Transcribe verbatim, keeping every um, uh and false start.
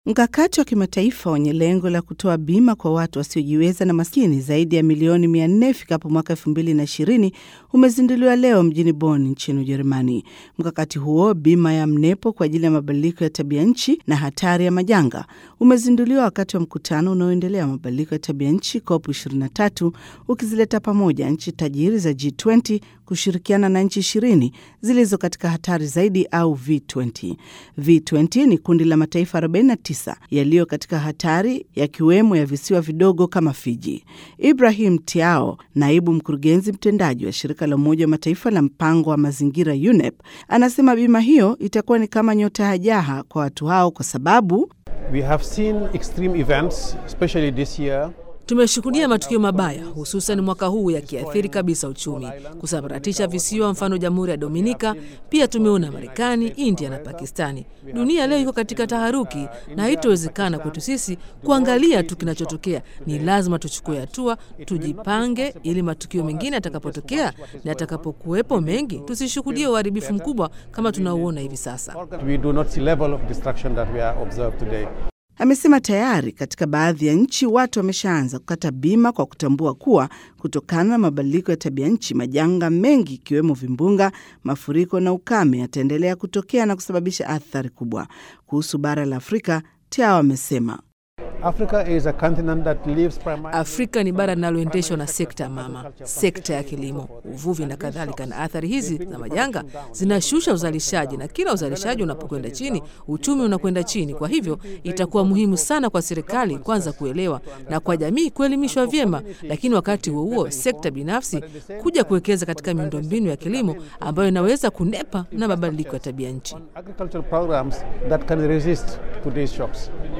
Mkakati wa kimataifa wenye lengo la kutoa bima kwa watu wasiojiweza na maskini zaidi ya milioni mia nne ifikapo mwaka elfu mbili na ishirini umezinduliwa leo mjini Bonn nchini Ujerumani. Mkakati huo, bima ya mnepo kwa ajili ya mabadiliko ya tabia nchi na hatari ya majanga, umezinduliwa wakati wa mkutano unaoendelea wa mabadiliko ya tabia nchi COP ishirini na tatu, ukizileta pamoja nchi tajiri za G ishirini kushirikiana na nchi ishirini zilizo katika hatari zaidi au V ishirini. V ishirini ni kundi la mataifa arobaini na tisa yaliyo katika hatari, yakiwemo ya visiwa vidogo kama Fiji. Ibrahim Tiao, naibu mkurugenzi mtendaji wa shirika la Umoja wa Mataifa la mpango wa mazingira U N E P, anasema bima hiyo itakuwa ni kama nyota ya jaha kwa watu hao kwa sababu we have seen extreme events, especially this year. Tumeshuhudia matukio mabaya hususan mwaka huu yakiathiri kabisa uchumi, kusambaratisha visiwa mfano Jamhuri ya Dominika. Pia tumeona Marekani, India na Pakistani. Dunia leo iko katika taharuki na haitowezekana kwetu sisi kuangalia tu kinachotokea. Ni lazima tuchukue hatua, tujipange ili matukio mengine yatakapotokea na yatakapokuwepo mengi tusishuhudie uharibifu mkubwa kama tunauona hivi sasa. We do not see level of destruction that we are observed today. Amesema tayari katika baadhi ya nchi watu wameshaanza kukata bima kwa kutambua kuwa kutokana na mabadiliko ya tabia nchi, majanga mengi ikiwemo vimbunga, mafuriko na ukame yataendelea kutokea na kusababisha athari kubwa. Kuhusu bara la Afrika, Tiao amesema Africa is a continent that lives primarily... Afrika ni bara linaloendeshwa na sekta mama, sekta ya kilimo, uvuvi na kadhalika, na athari hizi za majanga zinashusha uzalishaji, na kila uzalishaji unapokwenda chini, uchumi unakwenda chini. Kwa hivyo itakuwa muhimu sana kwa serikali kwanza kuelewa na kwa jamii kuelimishwa vyema, lakini wakati huo huo sekta binafsi kuja kuwekeza katika miundombinu ya kilimo ambayo inaweza kunepa na mabadiliko ya tabia nchi. Agricultural programs that can resist to these shocks.